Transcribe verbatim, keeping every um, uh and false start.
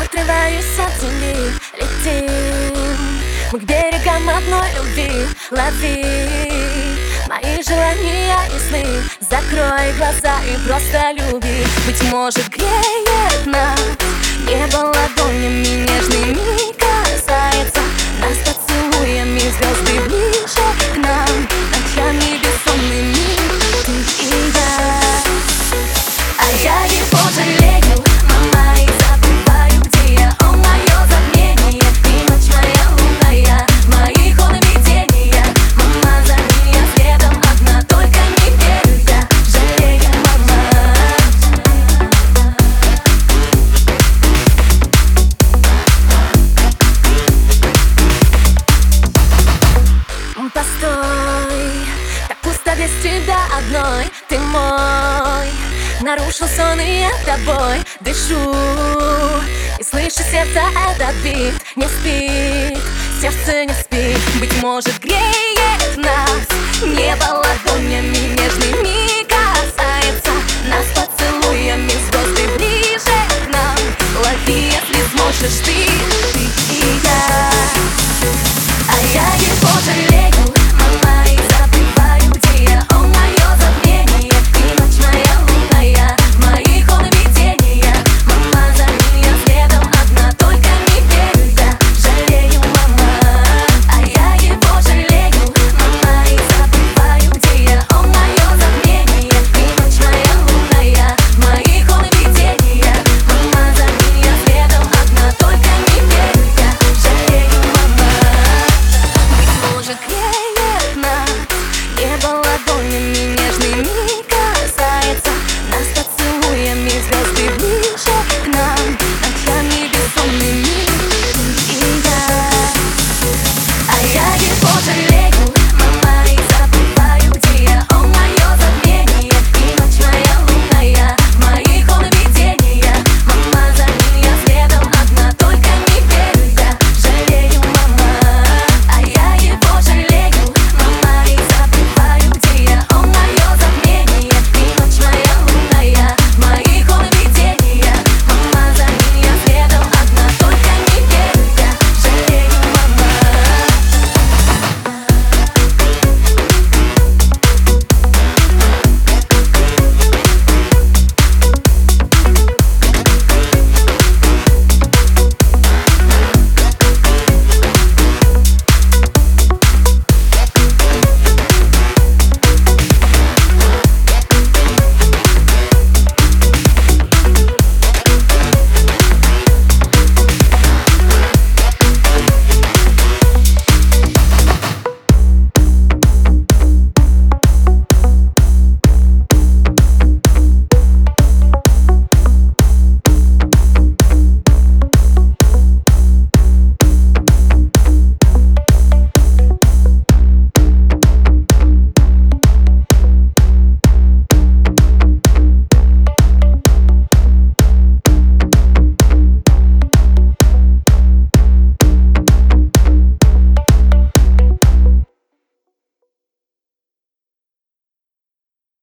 отрываюсь от земли, летим мы к берегам одной любви. Лови мои желания и сны, закрой глаза и просто люби. Быть может, греет нас небо ладонями нежными, касается нас поцелуями звезды ближе к нам, ночами бессонными ты и я. А я его жалею, мама, и забываю, где я. Он мое затмение, и ночь моя лунная, мои ходы видения. Мама, за меня следом одна, только не верю я. Жалею, мама. Постой, так пусто без тебя одной. Ты мой, нарушил сон, и я тобой дышу. И слышу сердце этот бит, не спит, сердце не спит. Быть может, греет нас небо ладонями нежными,